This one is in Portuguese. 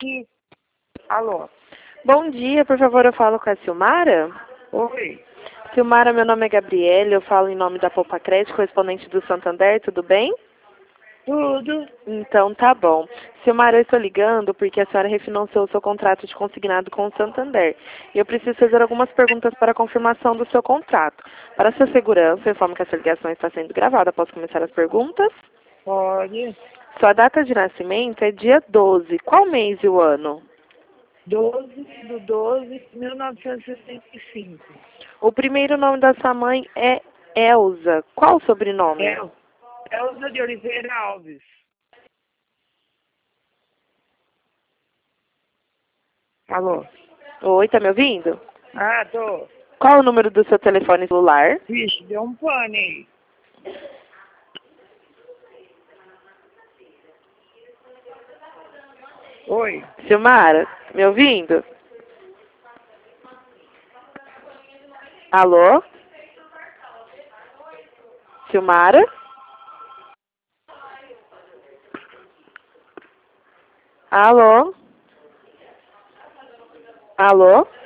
aqui. Alô? Bom dia, por favor, eu falo com a Silmara? Oi. Silmara, meu nome é Gabriele, eu falo em nome da Poupa Crédito, correspondente do Santander, tudo bem? Tudo? Então tá bom. Silmara, eu estou ligando porque a senhora refinanciou o seu contrato de consignado com o Santander. E eu preciso fazer algumas perguntas para a confirmação do seu contrato. Para sua segurança, eu informo que essa ligação está sendo gravada. Posso começar as perguntas? Pode. Sua data de nascimento é dia 12. Qual mês e o ano? 12/12/1965. O primeiro nome da sua mãe é Elza. Qual o sobrenome? Elza de Oliveira Alves. Alô? Oi, tá me ouvindo? Ah, tô. Qual o número do seu telefone celular? Vixe, deu um pane aí. Oi. Silmara, me ouvindo? Alô? Silmara? Alô? Alô?